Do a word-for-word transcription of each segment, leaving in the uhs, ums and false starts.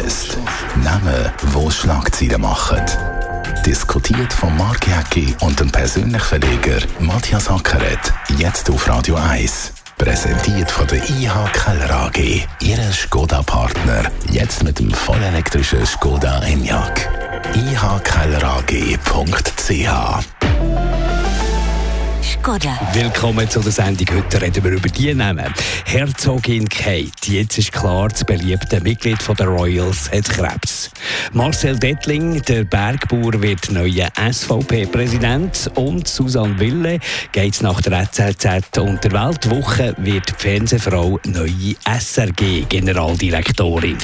Shortlist. Namen, die Schlagzeilen machen. Diskutiert von Marc Jäcki und dem persönlichen Verleger Matthias Ackeret. Jetzt auf Radio eins. Präsentiert von der I H Keller A G. Ihre Skoda-Partner. Jetzt mit dem vollelektrischen Skoda Enyaq. i h keller a g punkt c h. Skoda. Willkommen zu der Sendung. Heute reden wir über die Namen. Herzogin Kate, jetzt ist klar, das beliebte Mitglied der Royals hat Krebs. Marcel Dettling, der Bergbauer, wird neuer S V P-Präsident. Und Susanne Wille geht nach der N Z Z und der Weltwoche wird die Fernsehfrau neue S R G-Generaldirektorin.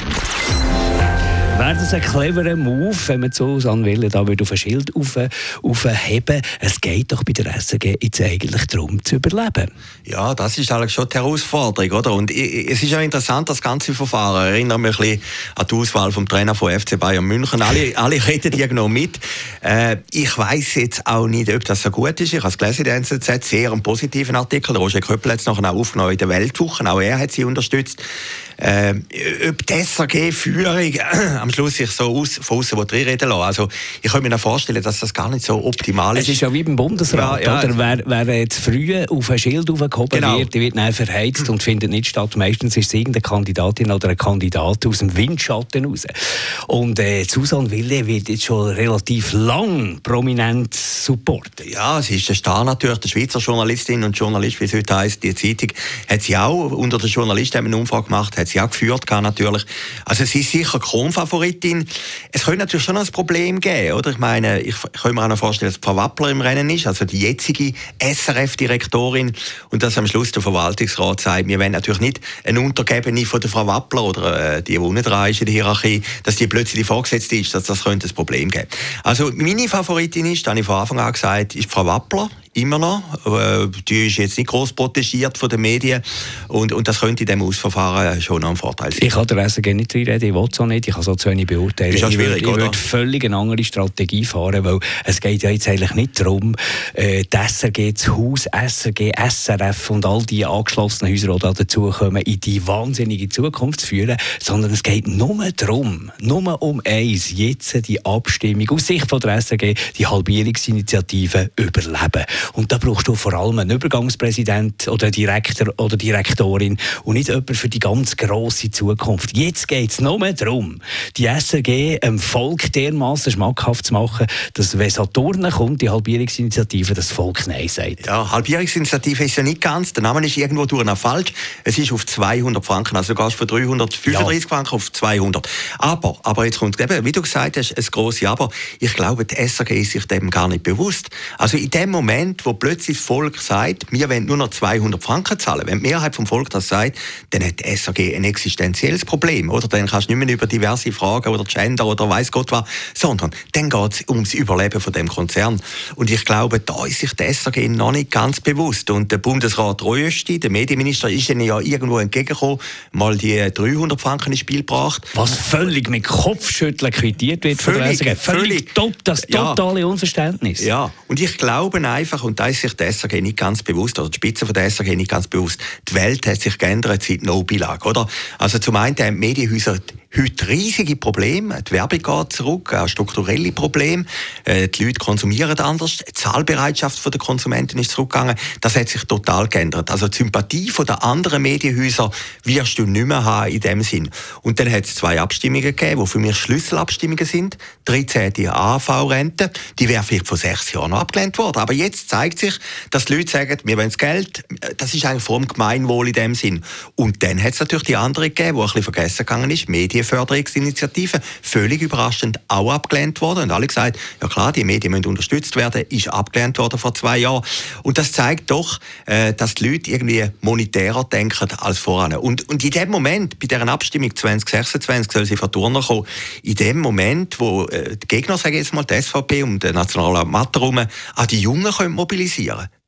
Wäre das ein cleverer Move, wenn man Susanne Wille da auf ein Schild aufheben? Es geht doch bei der S R G jetzt eigentlich darum, zu überleben. Ja, das ist eigentlich schon die Herausforderung, oder? Und es ist ja interessant, das ganze Verfahren. Ich erinnere mich ein bisschen an die Auswahl vom Trainer von F C Bayern München. Alle, alle reden die noch mit. Äh, ich weiss jetzt auch nicht, ob das so gut ist. Ich habe es gelesen in der N Z Z, sehr einen positiven Artikel. Roger Köppel hat es nachher auch aufgenommen in der Weltwoche. Auch er hat sie unterstützt. Äh, ob die S R G-Führung am Schluss sich so aus, von außen reinreden lassen. Also ich kann mir vorstellen, dass das gar nicht so optimal ist. Es ist ja wie beim Bundesrat, ja, ja. Oder? Wer, wer jetzt früh auf ein Schild aufgehoben genau. wird, der wird dann verheizt und findet nicht statt. Meistens ist es irgendeine Kandidatin oder ein Kandidat aus dem Windschatten raus. Und äh, Susanne Wille wird jetzt schon relativ lang prominent supporten. Ja, sie ist der Star natürlich, der Schweizer Journalistin und Journalist, wie es heute heisst. Die Zeitung hat sie auch unter den Journalisten eine Umfrage gemacht, hat sie auch geführt, natürlich. Also sie ist sicher Kronfavoritin. Es könnte natürlich schon noch ein Problem geben, oder? Ich meine, ich kann mir auch noch vorstellen, dass Frau Wappler im Rennen ist, also die jetzige S R F-Direktorin, und dass am Schluss der Verwaltungsrat sagt, wir wollen natürlich nicht eine Untergebene von der Frau Wappler oder äh, die, die unten dran ist in der Hierarchie, dass die plötzlich vorgesetzt ist, dass das könnte ein Problem geben. Also meine Favoritin ist, das habe ich von Anfang an gesagt, ist Frau Wappler. Immer noch. Die ist jetzt nicht gross protegiert von den Medien. Und, und das könnte in diesem Ausverfahren schon ein Vorteil sein. Ich kann der S R G nicht reinreden, ich will es auch nicht. Ich kann so zu wenig beurteilen. Ist auch schwierig, ich würde, ich würde völlig eine andere Strategie fahren, weil es geht ja jetzt eigentlich nicht darum, die S R G, das Haus S R G, S R F und all die angeschlossenen Häuser, die da dazukommen, in die wahnsinnige Zukunft zu führen, sondern es geht nur darum, nur um eins, jetzt die Abstimmung aus Sicht von der S R G, die Halbierungsinitiative überleben. Und da brauchst du vor allem einen Übergangspräsident oder Direktor oder Direktorin und nicht jemanden für die ganz grosse Zukunft. Jetzt geht es nur darum, die S R G dem Volk dermassen schmackhaft zu machen, dass, wenn Saturn kommt, die Halbierungsinitiative, das Volk Nein sagt. Ja, Halbierungsinitiative ist ja nicht ganz. Der Name ist irgendwo durch noch falsch. Es ist auf zweihundert Franken. Also du gehst von dreihundertfünfunddreißig ja. Franken auf zweihundert. Aber, aber jetzt kommt eben, wie du gesagt hast, ein grosses Aber. Ich glaube, die S R G ist sich dem gar nicht bewusst. Also in dem Moment, wo plötzlich das Volk sagt, wir wollen nur noch zweihundert Franken zahlen. Wenn die Mehrheit vom Volk das sagt, dann hat die S R G ein existenzielles Problem. Oder dann kannst du nicht mehr über diverse Fragen oder Gender oder weiss Gott was, sondern dann geht es ums Überleben von dem Konzern. Und ich glaube, da ist sich die S R G noch nicht ganz bewusst. Und der Bundesrat Rösti, der Medienminister, ist ihnen ja irgendwo entgegengekommen, mal die dreihundert Franken ins Spiel gebracht. Was völlig mit Kopfschütteln quittiert wird von der S R G. Völlig, völlig top, das totale ja. Unverständnis. Ja, und ich glaube einfach, und da ist sich der S R G nicht ganz bewusst, oder die Spitze von der S R G nicht ganz bewusst, die Welt hat sich geändert seit No-Bilag, oder? Also zum einen haben die Medienhäuser heute riesige Probleme, die Werbung geht zurück, auch strukturelle Probleme, die Leute konsumieren anders, die Zahlbereitschaft der Konsumenten ist zurückgegangen, das hat sich total geändert. Also die Sympathie der anderen Medienhäuser wirst du nicht mehr haben in dem Sinn. Und dann hat es zwei Abstimmungen gegeben, die für mich Schlüsselabstimmungen sind. dreizehnte A V-Rente, die wäre vielleicht vor sechs Jahren noch abgelehnt worden. Aber jetzt zeigt sich, dass die Leute sagen, wir wollen das Geld, das ist eigentlich vor dem Gemeinwohl in dem Sinn. Und dann hat es natürlich die andere gegeben, die ein bisschen vergessen gegangen ist, Medienförderungsinitiative, völlig überraschend auch abgelehnt worden. Und alle gesagt, ja klar, die Medien müssen unterstützt werden, ist abgelehnt worden vor zwei Jahren. Und das zeigt doch, äh, dass die Leute irgendwie monetärer denken als voran. Und, und in dem Moment, bei dieser Abstimmung zwanzig sechsundzwanzig soll sie von Turner kommen, in dem Moment, wo äh, die Gegner, sagen jetzt mal, die S V P und der Nationalrat Matter rum, an die Jungen können mobilisieren.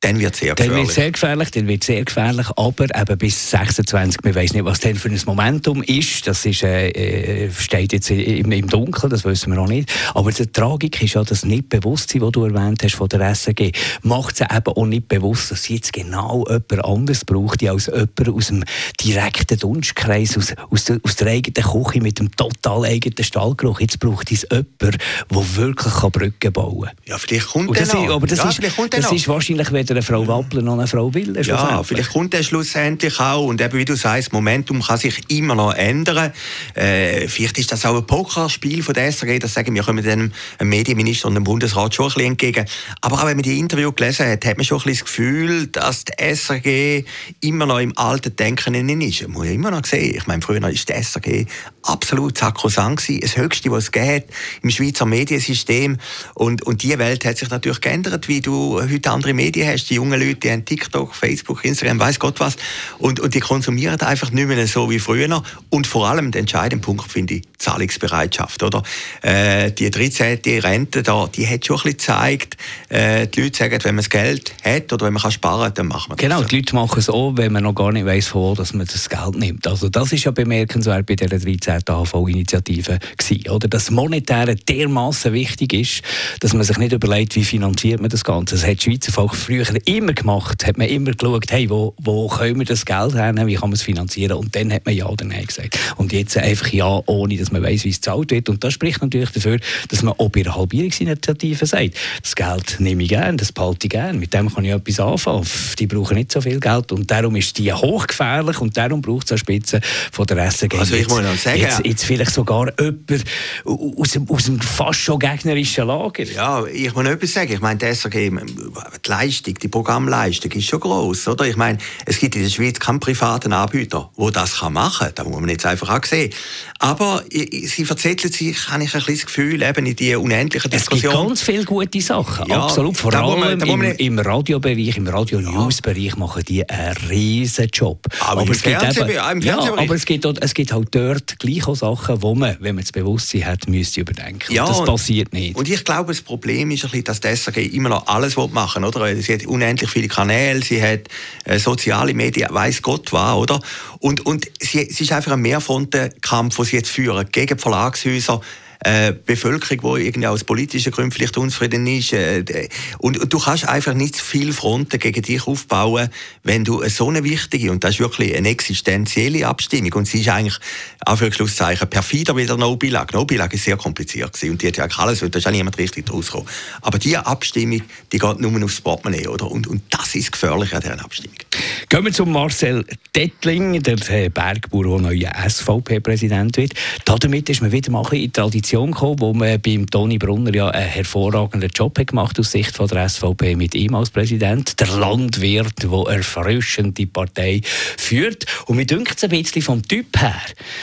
dann wird es sehr gefährlich. Dann wird sehr gefährlich, dann wird sehr gefährlich, aber eben bis sechsundzwanzig, man weiss nicht, was denn für ein Momentum ist, das ist, äh, steht jetzt im, im Dunkeln, das wissen wir noch nicht, aber die Tragik ist ja das Nicht-Bewusstsein, das du erwähnt hast von der S R G, macht sie eben auch nicht bewusst, dass sie jetzt genau jemand anderes braucht, die als jemand aus dem direkten Dunstkreis, aus, aus, der, aus der eigenen Küche mit dem total eigenen Stallgeruch, jetzt braucht es jemanden, der wirklich Brücken bauen kann. Ja, vielleicht kommt das der noch. Aber das, ja, ist, das ist wahrscheinlich weder eine Frau Wappler noch eine Frau Willer. Ja, vielleicht kommt der schlussendlich auch. Und eben, wie du sagst, das Momentum kann sich immer noch ändern. Äh, vielleicht ist das auch ein Pokerspiel von der S R G. Das sagen wir, kommen dem Medienminister und dem Bundesrat schon ein bisschen entgegen. Aber auch wenn man die Interview gelesen hat, hat man schon ein bisschen das Gefühl, dass die S R G immer noch im alten Denken ist. Man muss ja immer noch sehen. Ich meine, früher war die S R G absolut sakrosankt gewesen. Das Höchste, was es geht im Schweizer Mediensystem. Und, und die Welt hat sich natürlich geändert, wie du heute andere Medien hast. Die jungen Leute, die haben TikTok, Facebook, Instagram, weiss Gott was. Und, und die konsumieren einfach nicht mehr so wie früher. Und vor allem, der entscheidende Punkt finde ich, Zahlungsbereitschaft. Oder? Äh, die dreizehnte Rente, da, die hat schon ein bisschen gezeigt, äh, die Leute sagen, wenn man das Geld hat oder wenn man kann sparen kann, dann macht man das. Genau, die Leute machen es auch, wenn man noch gar nicht weiss, von wo dass man das Geld nimmt. Also das ist ja bemerkenswert bei dieser dreizehnten A V-Initiative gewesen, oder? Dass Monetäre dermassen wichtig ist, dass man sich nicht überlegt, wie finanziert man das Ganze. Das hat das Schweizer Volk früher immer gemacht, hat man immer geschaut, hey, wo, wo können wir das Geld hernehmen, wie kann man es finanzieren, und dann hat man ja oder nein gesagt. Und jetzt einfach ja, ohne dass man weiss, wie es gezahlt wird. Und das spricht natürlich dafür, dass man auch bei der Halbierungsinitiative sagt, das Geld nehme ich gerne, das behalte ich gerne, mit dem kann ich etwas anfangen. Die brauchen nicht so viel Geld und darum ist die hochgefährlich und darum braucht es eine Spitze von der S R G. Also ich muss noch sagen, jetzt, jetzt vielleicht sogar jemand aus dem, aus dem fast schon gegnerischen Lager. Ja, ich muss noch etwas sagen. Ich meine, die S R G, die Leistung, die Programmleistung ist schon gross, oder? Ich meine, es gibt in der Schweiz keinen privaten Anbieter, der das machen kann. Da muss man jetzt einfach auch sehen. Aber sie verzetteln sich, habe ich ein bisschen das Gefühl, eben in die unendlichen Diskussionen. Es gibt ganz viele gute Sachen, ja, absolut. Vor allem man, im, man, im Radiobereich, im Radio-News-Bereich ja. machen die einen riesen Job. Aber, aber, es, gibt eben, ja, aber es, gibt auch, es gibt halt dort gleich auch Sachen, die man, wenn man das Bewusstsein hat, müsste überdenken. Ja, und das und, passiert nicht. Und ich glaube, das Problem ist ein bisschen, dass die S R G immer noch alles machen will, oder? Sie hat unendlich viele Kanäle, sie hat äh, soziale Medien, weiss Gott was, oder? Und, und sie, sie ist einfach ein Mehrfrontenkampf, den sie jetzt führen, gegen die Verlagshäuser, Äh, Bevölkerung, die irgendwie aus politischen Gründen vielleicht unzufrieden ist. Äh, und, und du kannst einfach nicht zu viele Fronten gegen dich aufbauen, wenn du so eine wichtige, und das ist wirklich eine existenzielle Abstimmung, und sie ist eigentlich, Anführungszeichen, perfider wie der No-Bilag. No-Bilag ist sehr kompliziert gewesen, und die hat ja eigentlich alles, da ist auch niemand richtig rausgekommen. Aber diese Abstimmung, die geht nur aufs Portemonnaie, oder? Und, und das ist gefährlich an dieser Abstimmung. Gehen wir zu Marcel Dettling, der Bergbauer, der neuer S V P-Präsident wird. Damit ist man wieder mal in Tradition gekommen, wo man beim Toni Brunner ja einen hervorragenden Job hat gemacht aus Sicht von der S V P mit ihm als Präsident. Der Landwirt, der erfrischend die Partei führt. Und mir dünkt es ein bisschen vom Typ her,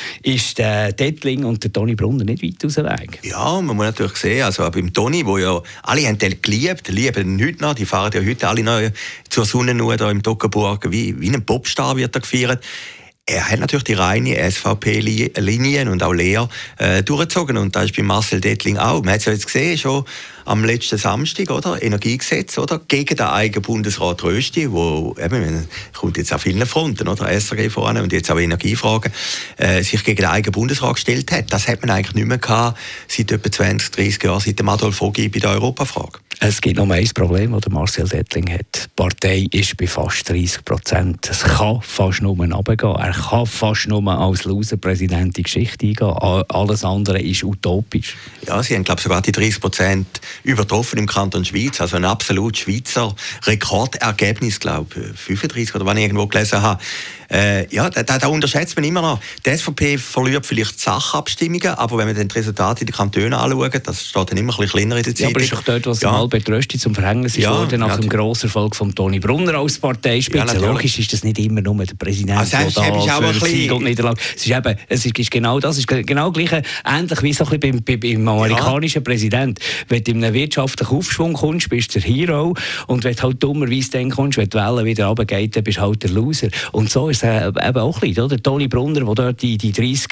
ist der Dettling und der Toni Brunner nicht weit aus dem Weg. Ja, man muss natürlich sehen, also beim Toni, wo ja alle haben den geliebt, lieben ihn heute noch, die fahren ja heute alle noch zur Sonne nur da im Toggenburg, wie, wie ein Popstar wird er gefeiert. Er hat natürlich die reine S V P-Linien und auch Lehre äh, durchgezogen. Und das ist bei Marcel Dettling auch. Man hat es ja jetzt gesehen, schon am letzten Samstag, oder? Energiegesetz, oder? Gegen den eigenen Bundesrat Rösti, wo eben, kommt jetzt auf vielen Fronten, oder? S R G voran und jetzt auch Energiefragen, äh, sich gegen den eigenen Bundesrat gestellt hat. Das hat man eigentlich nicht mehr gehabt, seit etwa zwanzig, dreissig Jahren, seit dem Adolf Ogi bei der Europafrage. Es gibt noch ein Problem, das Marcel Dettling hat. Die Partei ist bei fast dreissig Prozent. Es kann fast nur runtergehen. Er kann fast nur als Loser-Präsident in die Geschichte eingehen. Alles andere ist utopisch. Ja, sie haben, glaube ich, sogar die dreissig Prozent übertroffen im Kanton Schweiz. Also ein absolut Schweizer Rekordergebnis, glaube ich, fünfunddreißig oder was ich irgendwo gelesen habe. Äh, ja, da, da unterschätzt man immer noch. Die S V P verliert vielleicht Sachabstimmungen, aber wenn man dann die Resultate in den Kantonen anschaut, das steht dann immer ein bisschen kleiner in der Zeit. Ja, aber ist doch dort, was ja. mal betröstet zum Verhängnis ist, ja, worden, nach ja, dem grossen Erfolg von Toni Brunner als Parteispitze. Ja, logisch ist das nicht immer nur der Präsident, also, der da für Sieg und Niederlage. Es ist eben, es ist genau das, es ist genau gleich, ähnlich wie so ein bisschen beim, beim amerikanischen ja. Präsident. Wenn du in einen wirtschaftlichen Aufschwung kommst, bist du der Hero, und wenn du halt dummerweise dann kommst, wenn die Welle wieder runtergeht, dann bist du halt der Loser. Und so ist es eben auch ein bisschen, oder? Toni Brunner, der dort die, die dreissig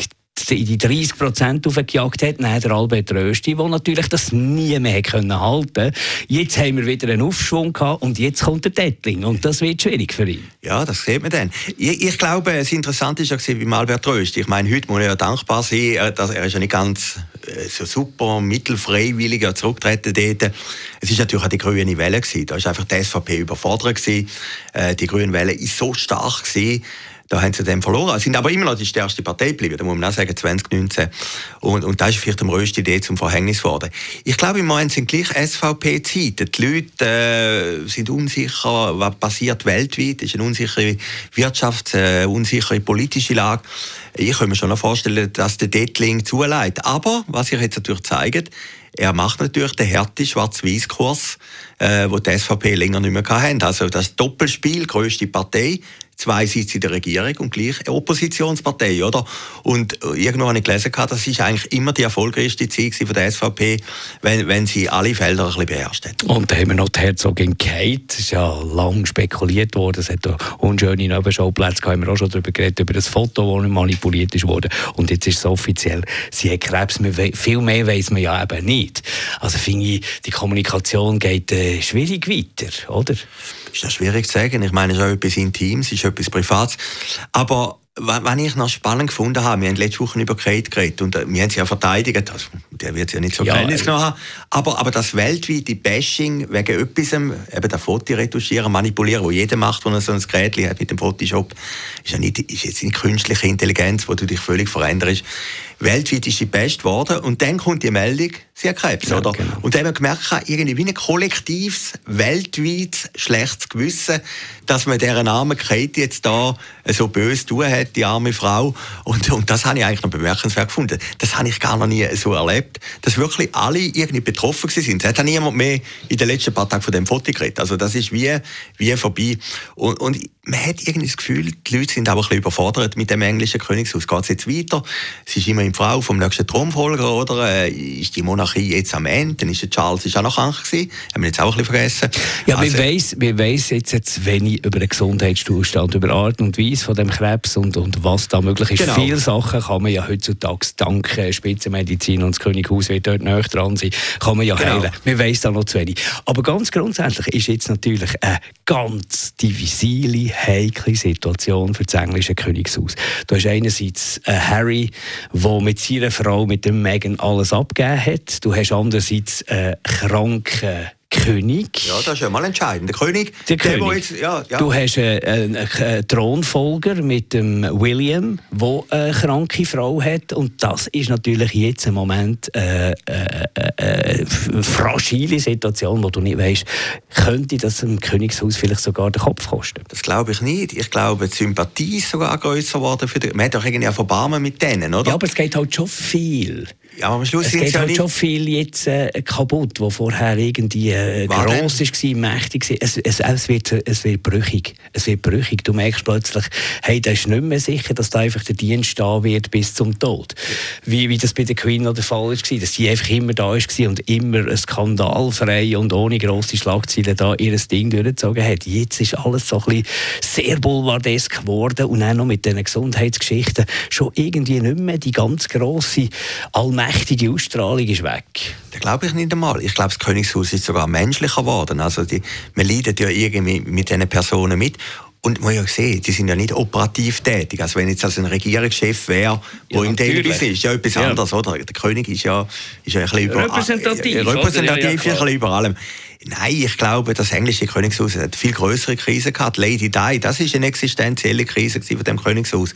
jetzt in die dreißig Prozent aufgejagt hat. Dann der Albert Rösti, der natürlich das nie mehr können halten. Jetzt haben wir wieder einen Aufschwung gehabt und jetzt kommt der Dettling und das wird schwierig für ihn. Ja, das sieht man dann. Ich, ich glaube, das Interessante ist ja beim Albert Rösti. Ich meine, heute muss er ja dankbar sein, dass er ist ja nicht ganz so super mittelfreiwillig zurückgetreten dort. Es war natürlich auch die grüne Welle gewesen. Da war einfach die S V P überfordert gewesen. Die grüne Welle ist so stark gewesen. Da haben sie dann verloren. Sie sind aber immer noch die stärkste Partei geblieben, da muss man auch sagen, zwanzig neunzehn. Und, und da ist vielleicht dem Rösti Idee zum Verhängnis geworden. Ich glaube, im Moment sind gleich S V P-Zeiten. Die Leute äh, sind unsicher, was passiert weltweit. Es ist eine unsichere Wirtschafts-, äh, unsichere politische Lage. Ich kann mir schon noch vorstellen, dass der Dettling zuleitet. Aber, was sich jetzt natürlich zeigt, er macht natürlich den härtesten Schwarz-Weiß-Kurs, äh, den die S V P länger nicht mehr hatten. Also das Doppelspiel, grösste Partei, zwei Sitze in der Regierung und gleich eine Oppositionspartei, oder? Und irgendwo habe ich gelesen, das ist eigentlich immer die erfolgreichste Zeit von der S V P, wenn, wenn sie alle Felder ein bisschen beherrscht hat. Und dann haben wir noch die Herzogin Kate. Das ist ja lang spekuliert worden. Es hat da unschöne Nebenschauplätze gehabt. Wir haben auch schon darüber geredet, über das Foto, das manipuliert ist worden. Und jetzt ist es offiziell, sie hat Krebs. Viel mehr weiss man ja eben nicht. Also finde ich, die Kommunikation geht äh, schwierig weiter, oder? Ist das schwierig zu sagen. Ich meine, es ist auch etwas Intimes, es ist etwas Privates. Aber was ich noch spannend gefunden habe, wir haben letzte Woche über Kate geredet und wir haben sie ja verteidigt, also, der wird sie ja nicht so ja, Kenntnis genommen haben, aber, aber das weltweite Bashing wegen etwas, eben das Foto retuschieren, manipulieren, wo jeder macht, wenn er so ein Gerät hat mit dem Photoshop, ist ja nicht, ist jetzt nicht künstliche Intelligenz, wo du dich völlig veränderst. Weltweit ist sie best geworden und dann kommt die Meldung, sie hat Krebs, ja, oder? Genau. Und dann haben wir gemerkt, irgendwie wie ein kollektives, weltweit schlechtes Gewissen, dass man dieser armen Kate jetzt da so böse tun hat, die arme Frau. Und, und das habe ich eigentlich noch bemerkenswert gefunden. Das habe ich gar noch nie so erlebt, dass wirklich alle irgendwie betroffen sind. Es hat niemand mehr in den letzten paar Tagen von dem Foto geredet. Also das ist wie, wie vorbei. Und, und man hat irgendwie das Gefühl, die Leute sind aber ein bisschen überfordert mit dem englischen Königshaus. Geht es jetzt weiter? Sie ist immerhin Frau vom nächsten Thronfolger, oder? Äh, ist die Monarchie jetzt am Ende? Dann ist der Charles ist auch noch krank gewesen. Haben wir jetzt auch ein bisschen vergessen. Ja, also, wir weiss, wir weiss jetzt, jetzt wenig über den Gesundheitszustand, über Art und Weise von dem Krebs und, und was da möglich ist. Genau. Viele Sachen kann man ja heutzutage dank Spitzenmedizin und das Könighaus wird dort näher dran sein, kann man ja genau. heilen. Wir weiss da noch zu wenig. Aber ganz grundsätzlich ist jetzt natürlich eine ganz diffizile, heikle Situation für das englische Königshaus. Du hast einerseits äh, Harry, der mit seiner Frau, mit dem Meghan, alles abgegeben hat. Du hast andererseits einen kranken König. Ja, das ist ja mal entscheidend. Der König, der, der König. Jetzt, ja, ja. Du hast einen, einen Thronfolger mit dem William, der eine kranke Frau hat. Und das ist natürlich jetzt im Moment eine, eine, eine fragile Situation, wo du nicht weißt, könnte das dem Königshaus vielleicht sogar den Kopf kosten? Das glaube ich nicht. Ich glaube, die Sympathie ist sogar grösser geworden. Für die, man hat doch irgendwie ein Verbarmen mit denen, oder? Ja, aber es geht halt schon viel. Ja, aber am Schluss es geht ja halt nicht schon viel jetzt äh, kaputt, wo vorher irgendwie äh, gross war, mächtig war. Es, es, es, wird, es wird brüchig. Es wird brüchig. Du merkst plötzlich, hey, da ist nicht mehr sicher, dass da einfach der Dienst da wird bis zum Tod. Wie, wie das bei der Queen noch der Fall war, dass sie einfach immer da war und immer skandalfrei und ohne grosse Schlagzeilen da ihr Ding durchgezogen hat. Jetzt ist alles so ein bisschen sehr boulevardesk geworden und auch noch mit diesen Gesundheitsgeschichten schon irgendwie nicht mehr die ganz grosse allmächtige mächtige Ausstrahlung ist weg. Das glaube ich nicht einmal. Ich glaube, das Königshaus ist sogar menschlicher geworden. Also die, man leidet ja irgendwie mit diesen Personen mit. Und man ja sehen, die sind ja nicht operativ tätig. Also wenn jetzt also ein Regierungschef wäre, der ja, im Dailybus ist, ja etwas ja. anderes, oder? Der König ist ja, ist ja ein bisschen über, repräsentativ, äh, repräsentativ ja, ja, ja, ein bisschen über allem. Nein, ich glaube, das englische Königshaus hat viel größere Krisen gehabt. Lady Di, das ist eine existenzielle Krise von dem Königshaus.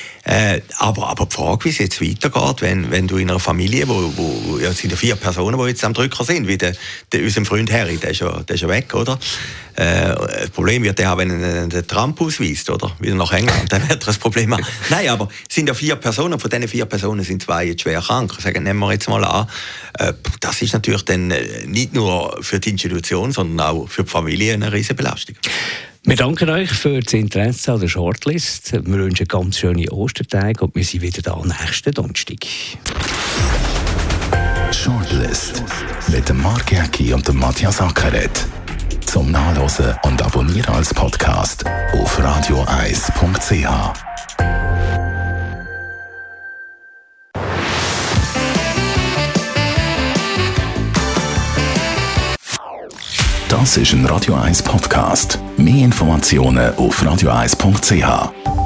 Äh, aber, aber die Frage, wie es jetzt weitergeht, wenn, wenn du in einer Familie, wo, wo ja, es sind ja vier Personen, die jetzt am Drücker sind, wie der, der, unser Freund Harry, der ist ja, der ist ja weg, oder? Äh, das Problem wird er, wenn er den Trump ausweist, oder? Wieder nach England, dann wird er das Problem haben. Nein, aber es sind ja vier Personen, von diesen vier Personen sind zwei jetzt schwer krank. Sagen, nehmen wir jetzt mal an, äh, das ist natürlich dann nicht nur für die Institution, sondern auch für die Familie eine riesige Belastung. Wir danken euch für das Interesse an der Shortlist. Wir wünschen ganz schöne Ostertage und wir sind wieder da nächsten Donnerstag. Shortlist mit dem Mark Jäcki und dem Matthias Ackeret. Zum Nachlesen und Abonnieren als Podcast auf radio eis punkt c h. Das ist ein Radio eins Podcast. Mehr Informationen auf radio eins punkt c h.